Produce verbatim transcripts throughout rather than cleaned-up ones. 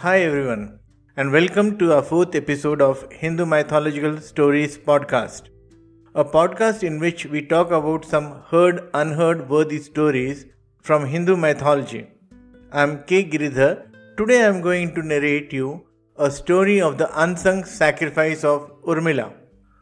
Hi everyone, and welcome to our fourth episode of Hindu Mythological Stories podcast, a podcast in which we talk about some heard, unheard worthy stories from Hindu mythology. I'm K. Giridhar. Today I'm going to narrate you a story of the unsung sacrifice of Urmila.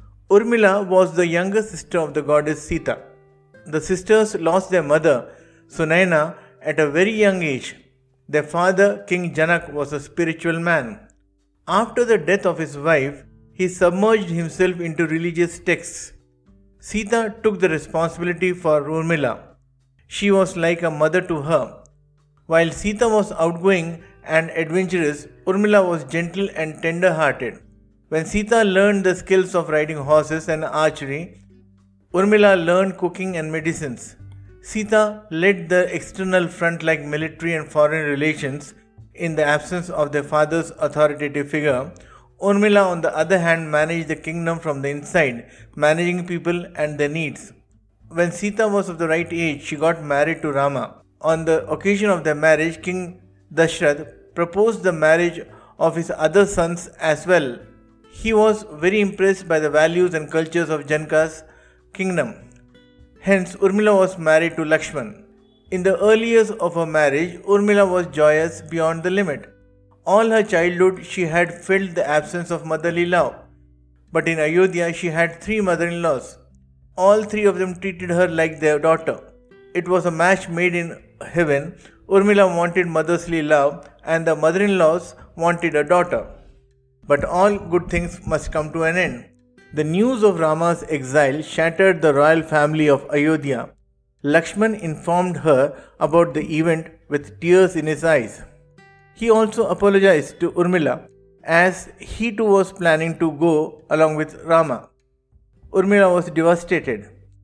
Urmila was the younger sister of the goddess Sita. The sisters lost their mother, Sunaina, at a very young age. Their father, King Janak, was a spiritual man. After the death of his wife, he submerged himself into religious texts. Sita took the responsibility for Urmila. She was like a mother to her. While Sita was outgoing and adventurous, Urmila was gentle and tender-hearted. When Sita learned the skills of riding horses and archery, Urmila learned cooking and medicines. Sita led the external front like military and foreign relations in the absence of their father's authoritative figure. Urmila, on the other hand, managed the kingdom from the inside, managing people and their needs. When Sita was of the right age, she got married to Rama. On the occasion of their marriage, King Dashrath proposed the marriage of his other sons as well. He was very impressed by the values and cultures of Janaka's kingdom. Hence, Urmila was married to Lakshman. In the early years of her marriage, Urmila was joyous beyond the limit. All her childhood, she had felt the absence of motherly love. But in Ayodhya, she had three mother-in-laws. All three of them treated her like their daughter. It was a match made in heaven. Urmila wanted motherly love, and the mother-in-laws wanted a daughter. But all good things must come to an end. The news of Rama's exile shattered the royal family of Ayodhya. Lakshman informed her about the event with tears in his eyes. He also apologized to Urmila, as he too was planning to go along with Rama. Urmila was devastated.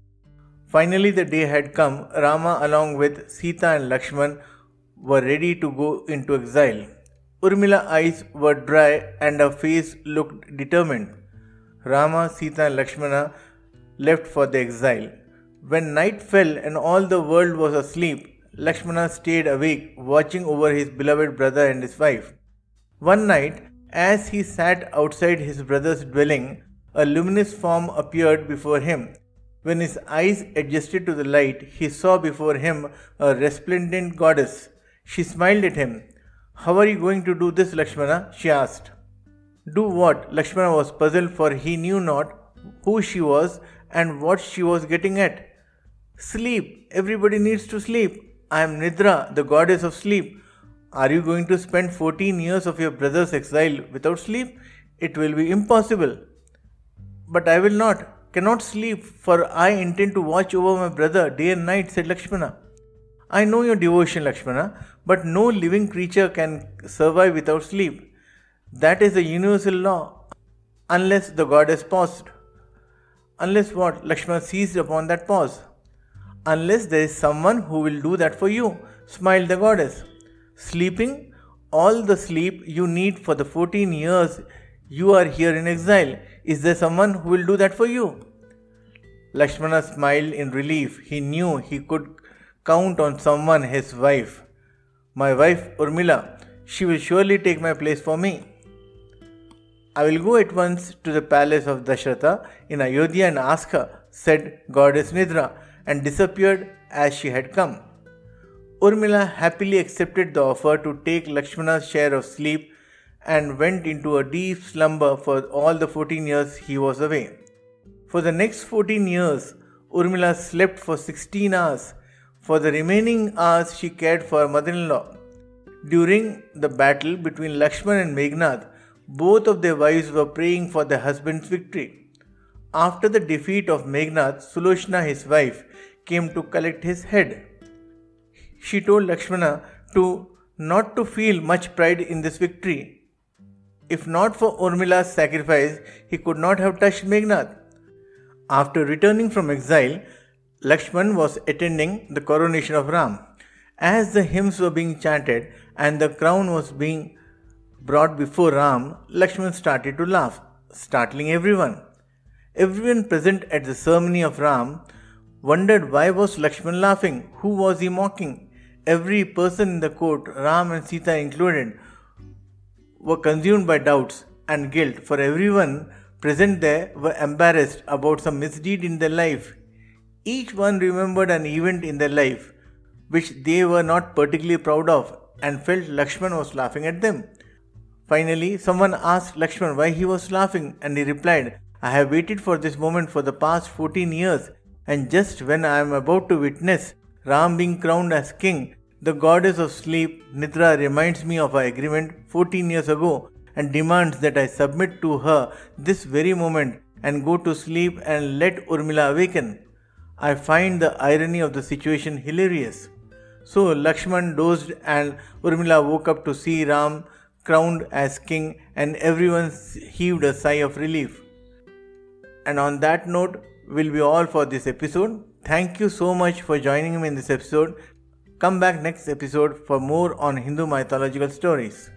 Finally, the day had come. Rama, along with Sita and Lakshman, were ready to go into exile. Urmila's eyes were dry and her face looked determined. Rama, Sita and Lakshmana left for the exile. When night fell and all the world was asleep, Lakshmana stayed awake, watching over his beloved brother and his wife. One night, as he sat outside his brother's dwelling, a luminous form appeared before him. When his eyes adjusted to the light, he saw before him a resplendent goddess. She smiled at him. "How are you going to do this, Lakshmana?" she asked. Do what? Lakshmana was puzzled, for he knew not who she was and what she was getting at. Sleep. Everybody needs to sleep. I am Nidra, the goddess of sleep. Are you going to spend fourteen years of your brother's exile without sleep? It will be impossible. But I will not, cannot sleep, for I intend to watch over my brother day and night, said Lakshmana. I know your devotion, Lakshmana, but no living creature can survive without sleep. That is a universal law, unless the goddess paused. Unless what? Lakshmana seized upon that pause. Unless there is someone who will do that for you, smiled the goddess. Sleeping? All the sleep you need for the fourteen years you are here in exile. Is there someone who will do that for you? Lakshmana smiled in relief. He knew he could count on someone, his wife. My wife Urmila, she will surely take my place for me. I will go at once to the palace of Dashratha in Ayodhya and ask her, said goddess Nidra, and disappeared as she had come. Urmila happily accepted the offer to take Lakshmana's share of sleep and went into a deep slumber for all the fourteen years he was away. For the next fourteen years, Urmila slept for sixteen hours. For the remaining hours, she cared for her mother-in-law. During the battle between Lakshman and Meghnad, both of their wives were praying for their husband's victory. After the defeat of Meghnad, Sulochana, his wife, came to collect his head. She told Lakshmana to not to feel much pride in this victory. If not for Urmila's sacrifice, he could not have touched Meghnad. After returning from exile, Lakshman was attending the coronation of Ram. As the hymns were being chanted and the crown was being brought before Ram, Lakshman started to laugh, startling everyone. Everyone present at the ceremony of Ram wondered why was Lakshman laughing, who was he mocking. Every person in the court, Ram and Sita included, were consumed by doubts and guilt, for everyone present there were embarrassed about some misdeed in their life. Each one remembered an event in their life which they were not particularly proud of and felt Lakshman was laughing at them. Finally, someone asked Lakshman why he was laughing, and he replied, "I have waited for this moment for the past fourteen years, and just when I am about to witness Ram being crowned as king, the goddess of sleep, Nidra, reminds me of our agreement fourteen years ago and demands that I submit to her this very moment and go to sleep and let Urmila awaken. I find the irony of the situation hilarious." So Lakshman dozed and Urmila woke up to see Ram crowned as king, and everyone heaved a sigh of relief. And on that note, will be all for this episode. Thank you so much for joining me in this episode. Come back next episode for more on Hindu mythological stories.